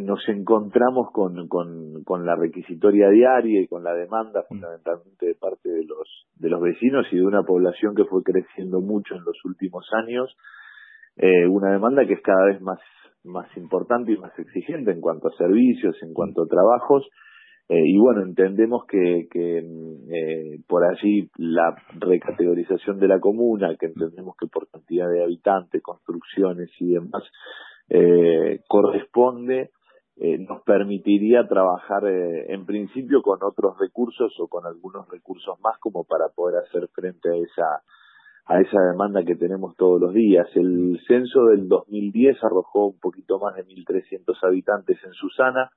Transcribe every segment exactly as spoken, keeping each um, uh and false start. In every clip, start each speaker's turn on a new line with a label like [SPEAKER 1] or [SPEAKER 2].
[SPEAKER 1] nos encontramos con, con, con la requisitoria diaria y con la demanda fundamentalmente de parte de los, de los vecinos y de una población que fue creciendo mucho en los últimos años, eh, una demanda que es cada vez más, más importante y más exigente en cuanto a servicios, en cuanto a trabajos. Eh, y bueno, entendemos que, que eh, por allí la recategorización de la comuna, que entendemos que por cantidad de habitantes, construcciones y demás, eh, corresponde, eh, nos permitiría trabajar eh, en principio con otros recursos o con algunos recursos más como para poder hacer frente a esa a esa demanda que tenemos todos los días. El censo del dos mil diez arrojó un poquito más de mil trescientos habitantes en Susana.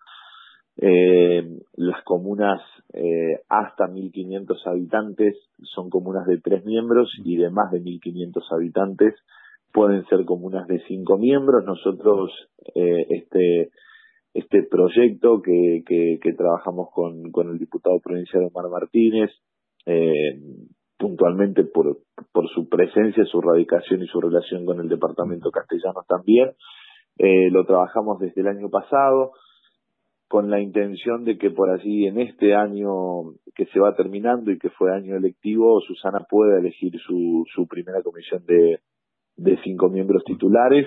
[SPEAKER 1] Eh, las comunas eh, hasta mil quinientos habitantes son comunas de tres miembros y de más de mil quinientos habitantes pueden ser comunas de cinco miembros. Nosotros eh, este este proyecto que, que, que trabajamos con, con el diputado provincial Omar Martínez, eh, puntualmente por, por su presencia, su radicación y su relación con el departamento castellano también, eh, lo trabajamos desde el año pasado, con la intención de que por allí en este año que se va terminando y que fue año electivo, Susana pueda elegir su, su primera comisión de, de cinco miembros titulares.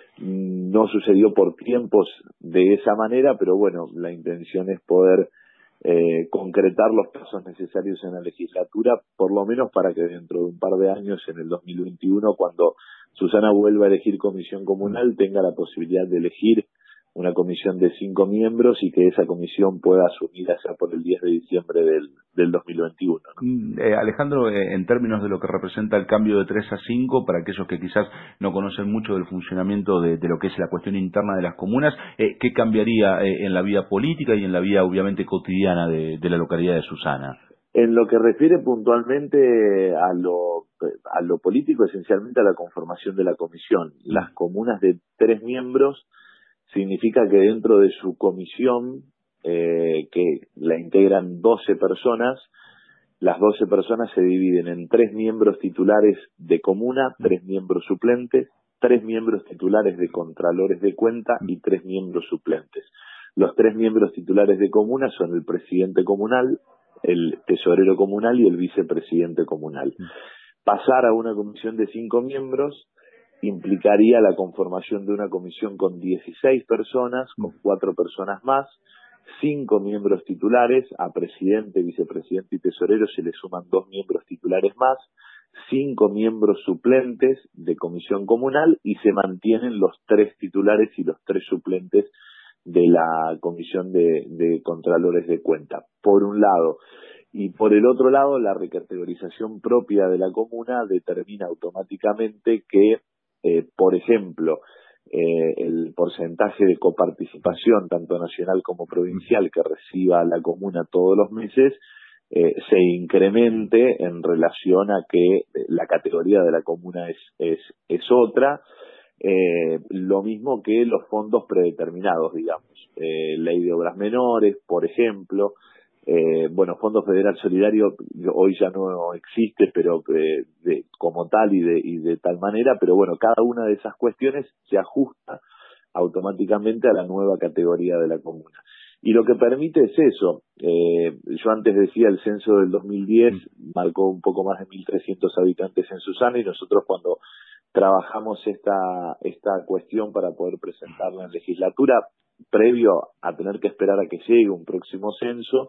[SPEAKER 1] No sucedió por tiempos de esa manera, pero bueno, la intención es poder eh, concretar los pasos necesarios en la legislatura, por lo menos para que dentro de un par de años, en el dos mil veintiuno, cuando Susana vuelva a elegir comisión comunal, tenga la posibilidad de elegir una comisión de cinco miembros y que esa comisión pueda asumir allá por el diez de diciembre del, del dos mil veintiuno, ¿no?
[SPEAKER 2] Eh, Alejandro, eh, en términos de lo que representa el cambio de tres a cinco, para aquellos que quizás no conocen mucho del funcionamiento de, de lo que es la cuestión interna de las comunas, eh, ¿qué cambiaría eh, en la vida política y en la vida obviamente cotidiana de, de la localidad de Susana?
[SPEAKER 1] En lo que refiere puntualmente a lo, a lo político, esencialmente a la conformación de la comisión. Las comunas de tres miembros significa que dentro de su comisión, eh, que la integran doce personas, las doce personas se dividen en tres miembros titulares de comuna, tres miembros suplentes, tres miembros titulares de contralores de cuenta y tres miembros suplentes. Los tres miembros titulares de comuna son el presidente comunal, el tesorero comunal y el vicepresidente comunal. Pasar a una comisión de cinco miembros implicaría la conformación de una comisión con dieciséis personas, con cuatro personas más, cinco miembros titulares, a presidente, vicepresidente y tesorero se le suman dos miembros titulares más, cinco miembros suplentes de comisión comunal y se mantienen los tres titulares y los tres suplentes de la comisión de, de contralores de cuenta, por un lado. Y por el otro lado, la recategorización propia de la comuna determina automáticamente que Eh, por ejemplo, eh, el porcentaje de coparticipación, tanto nacional como provincial, que reciba la comuna todos los meses, eh, se incremente en relación a que la categoría de la comuna es, es, es otra, eh, lo mismo que los fondos predeterminados, digamos, eh, ley de obras menores, por ejemplo. Eh, bueno, Fondo Federal Solidario hoy ya no existe, pero eh, de, como tal y de, y de tal manera, pero bueno, cada una de esas cuestiones se ajusta automáticamente a la nueva categoría de la comuna. Y lo que permite es eso. Eh, yo antes decía, el censo del dos mil diez marcó un poco más de mil trescientos habitantes en Susana, y nosotros cuando trabajamos esta, esta cuestión para poder presentarla en legislatura, previo a tener que esperar a que llegue un próximo censo,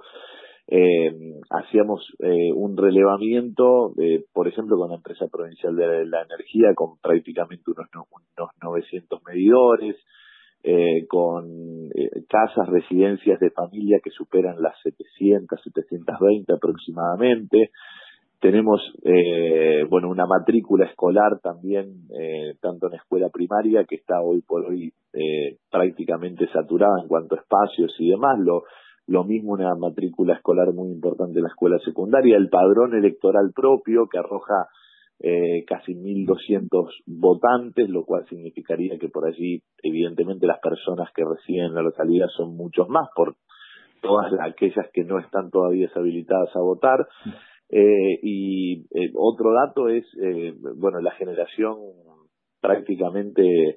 [SPEAKER 1] eh, hacíamos eh, un relevamiento, eh, por ejemplo, con la empresa provincial de la energía, con prácticamente unos, unos novecientos medidores, eh, con eh, casas, residencias de familia que superan las setecientas, setecientas veinte aproximadamente. Tenemos, eh, bueno, una matrícula escolar también, eh, tanto en escuela primaria, que está hoy por hoy eh, prácticamente saturada en cuanto a espacios y demás. Lo, lo mismo una matrícula escolar muy importante en la escuela secundaria. El padrón electoral propio, que arroja eh, casi mil doscientos votantes, lo cual significaría que por allí, evidentemente, las personas que residen en la localidad son muchos más, por todas aquellas que no están todavía habilitadas a votar. Eh, y eh, otro dato es, eh, bueno, la generación prácticamente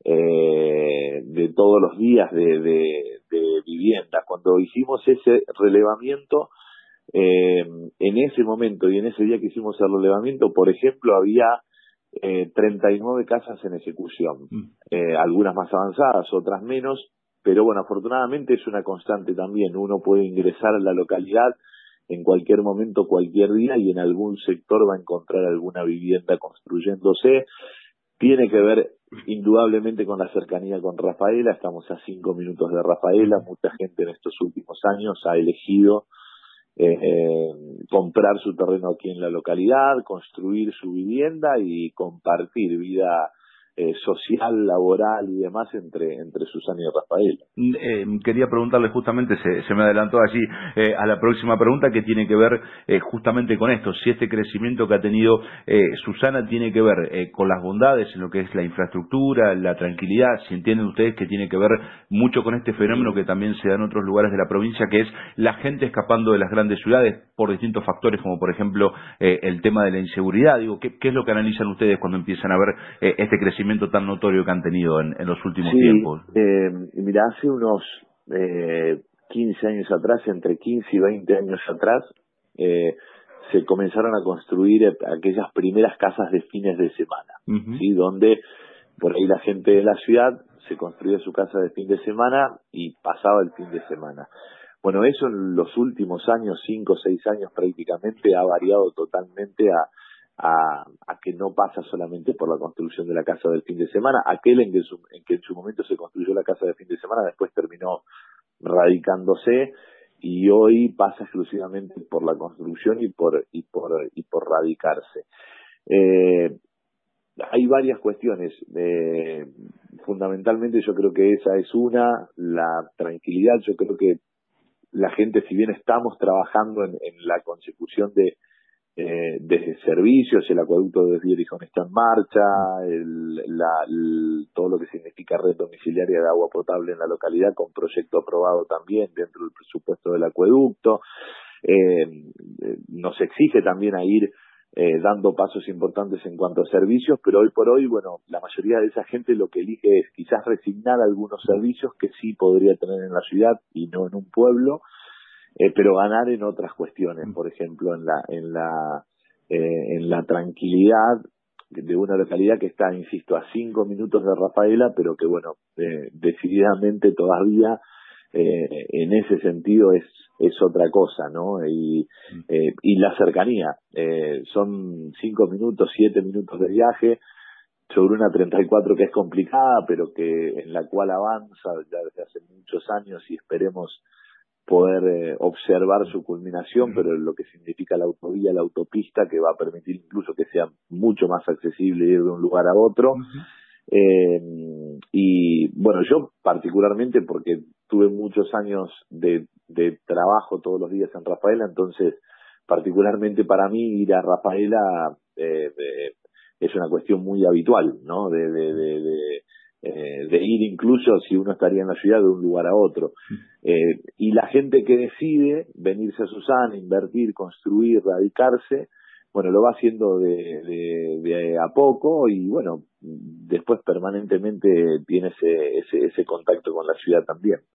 [SPEAKER 1] eh, de todos los días de, de, de vivienda. Cuando hicimos ese relevamiento, eh, en ese momento y en ese día que hicimos el relevamiento, por ejemplo, había eh, treinta y nueve casas en ejecución, eh, algunas más avanzadas, otras menos, pero bueno, afortunadamente es una constante también. Uno puede ingresar a la localidad en cualquier momento, cualquier día, y en algún sector va a encontrar alguna vivienda construyéndose. Tiene que ver indudablemente con la cercanía con Rafaela. Estamos a cinco minutos de Rafaela. Mucha gente en estos últimos años ha elegido eh, eh, comprar su terreno aquí en la localidad, construir su vivienda y compartir vida eh, social, laboral y demás entre entre Susana y Rafaela.
[SPEAKER 2] Eh, quería preguntarle justamente, se, se me adelantó allí eh, a la próxima pregunta, que tiene que ver eh, justamente con esto, si este crecimiento que ha tenido eh, Susana tiene que ver eh, con las bondades en lo que es la infraestructura, la tranquilidad, si entienden ustedes que tiene que ver mucho con este fenómeno que también se da en otros lugares de la provincia, que es la gente escapando de las grandes ciudades por distintos factores, como por ejemplo eh, el tema de la inseguridad. Digo, ¿qué, ¿qué es lo que analizan ustedes cuando empiezan a ver eh, este crecimiento tan notorio que han tenido en, en los últimos
[SPEAKER 1] sí,
[SPEAKER 2] tiempos?
[SPEAKER 1] Eh, mira, hace unos eh, quince años atrás, entre quince y veinte años atrás, eh, se comenzaron a construir aquellas primeras casas de fines de semana, uh-huh. ¿sí? Donde por ahí la gente de la ciudad se construía su casa de fin de semana y pasaba el fin de semana. Bueno, eso en los últimos años, cinco o seis años prácticamente, ha variado totalmente a A, a que no pasa solamente por la construcción de la casa del fin de semana. Aquel en que, su, en que en su momento se construyó la casa de fin de semana después terminó radicándose, y hoy pasa exclusivamente por la construcción y por y por y por radicarse. Eh, hay varias cuestiones. Eh, fundamentalmente yo creo que esa es una, la tranquilidad. Yo creo que la gente, si bien estamos trabajando en, en la consecución de Eh, de servicios, el acueducto de Vierijón está en marcha, el, la, el, todo lo que significa red domiciliaria de agua potable en la localidad, con proyecto aprobado también dentro del presupuesto del acueducto. Eh, nos exige también a ir eh, dando pasos importantes en cuanto a servicios, pero hoy por hoy, bueno, la mayoría de esa gente lo que elige es quizás resignar algunos servicios que sí podría tener en la ciudad y no en un pueblo, Eh, pero ganar en otras cuestiones, por ejemplo, en la en la eh, en la tranquilidad de una localidad que está, insisto, a cinco minutos de Rafaela, pero que, bueno, eh, decididamente todavía eh, en ese sentido es es otra cosa, ¿no? Y eh, y la cercanía, eh, son cinco minutos, siete minutos de viaje sobre una treinta y cuatro que es complicada, pero que en la cual avanza ya desde hace muchos años, y esperemos poder eh, observar su culminación, pero lo que significa la autovía, la autopista, que va a permitir incluso que sea mucho más accesible ir de un lugar a otro. Uh-huh. Eh, y bueno, yo particularmente, porque tuve muchos años de, de trabajo todos los días en Rafaela, entonces particularmente para mí ir a Rafaela eh, eh, es una cuestión muy habitual, ¿no? De, de, de, de Eh, de ir incluso, si uno estaría en la ciudad, de un lugar a otro. Eh, y la gente que decide venirse a Susana, invertir, construir, radicarse, bueno, lo va haciendo de, de, de a poco, y bueno, después permanentemente tiene ese, ese, ese contacto con la ciudad también.